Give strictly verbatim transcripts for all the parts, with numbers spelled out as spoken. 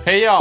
Hey yo,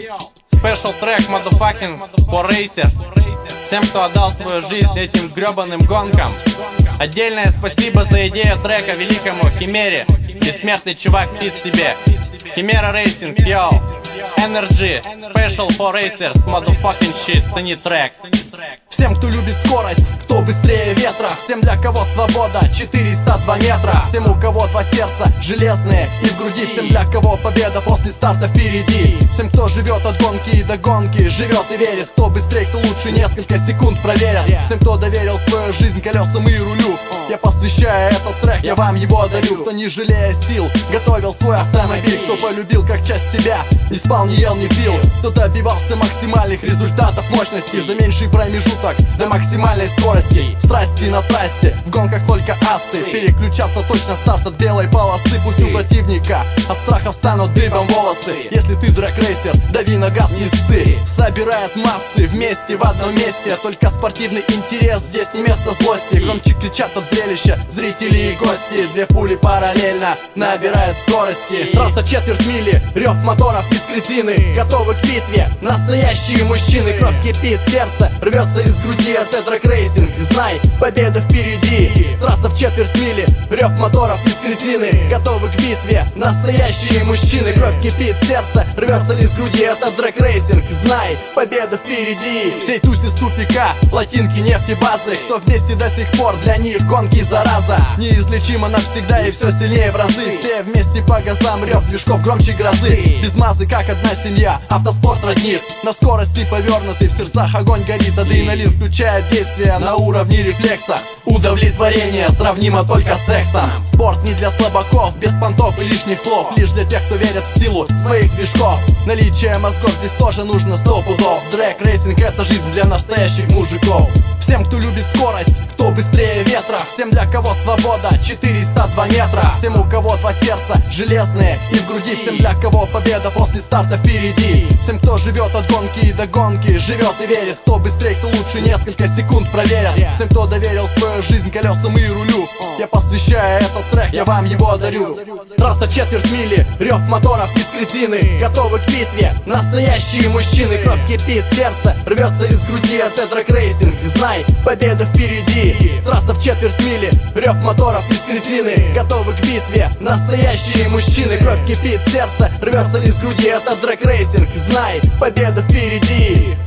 special track motherfucking for racers. Всем, кто отдал свою жизнь этим гребаным гонкам. Отдельное спасибо за идею трека великому Химере. Бессмертный чувак, пиз тебе. Химера Racing, yo. Energy, special for racers, motherfucking shit, цени трек. Всем, кто любит скорость, кто быстрее ветра. Всем, для кого свобода, четыреста два метра. Всем, у кого два сердца, железные и в груди. Всем, для кого победа после старта впереди. Всем, кто живет от гонки и до гонки, живет и верит. Кто быстрее, кто лучше, несколько секунд проверят. Всем, кто доверил свою жизнь колесам и рулю, я посвящаю этот трек, я вам его дарю. Кто, не жалея сил, готовил свой автомобиль. Кто полюбил как часть себя, не спал, не ел, не пил. Кто добивался максимальных результатов мощности за меньший промежуток до максимальной скорости. Страсти на трассе, в гонках только асы. Переключаться точно, старт от белой полосы. Пусть у противника от страха встанут дыбом волосы. Если ты драг-рейсер, дави на газ, не ссы. Собирает массы вместе в одном месте. Только спортивный интерес, здесь не место злости. Громче кричат от зрелища зрители и гости. Две пули параллельно набирают скорости. Трасса четверть мили, рев моторов из резины. Готовы к битве, настоящие мужчины. Кровь кипит, сердце рвется из груди. Это драг-рейсинг, знай, победа впереди. Трасса в четверть мили, рев моторов из резины. Готовы к битве, настоящие мужчины. Кровь кипит, сердце рвется из груди. Это драг-рейсинг, знай, победа впереди. Всей тусе с тупика, плотинки нефтебазы. Кто вместе до сих пор, для них гонки зараза. Неизлечимо навсегда и все сильнее в разы. Все вместе по газам, рев движков громче грозы. Без мазы, как одна семья, автоспорт роднит. На скорости повернутый, в сердцах огонь горит. Адреналин включает действие на уровне рефлекса. Удовлетворение сравнимо только с сексом. Спорт не для слабаков, без понтов и лишних слов. Лишь для тех, кто верит в силу своих движков. Наличие мозгов здесь тоже нужно сто пудов. Драг-рейсинг — это жизнь для настоящих мужиков. Всем, кто любит скорость, кто быстрее ветра. Всем, для кого свобода, четыреста два метра. Всем, у кого два сердца, железные и в груди. Всем, для кого победа после старта впереди. Всем, кто живет от гонки и до гонки, живет и верит. Кто быстрее, кто лучше, несколько секунд проверят. Всем, кто доверил свою жизнь колесам и рулю, я посвящаю этот трек, я вам его дарю. Трасса четверть мили, рев моторов из резины. Готовы к битве, настоящие мужчины. Кровь кипит, сердце рвется из груди. Это драг-рейсинг, знай, победа впереди. Трасса в четверть мили, рев моторов из резины. Готовы к битве, настоящие мужчины. Кровь кипит, сердце рвется из груди. Это драг-рейсинг, знай, победа впереди.